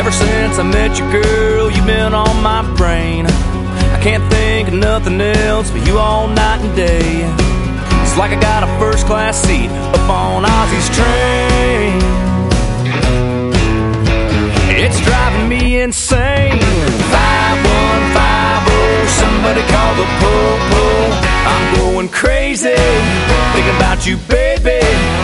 Ever since I met you, girl, you've been on my brain. I can't think of nothing else but you all night and day. It's like I got a first-class seat up on Ozzy's train. It's driving me insane. 5150, somebody call the po-po. I'm going crazy, thinking about you, baby.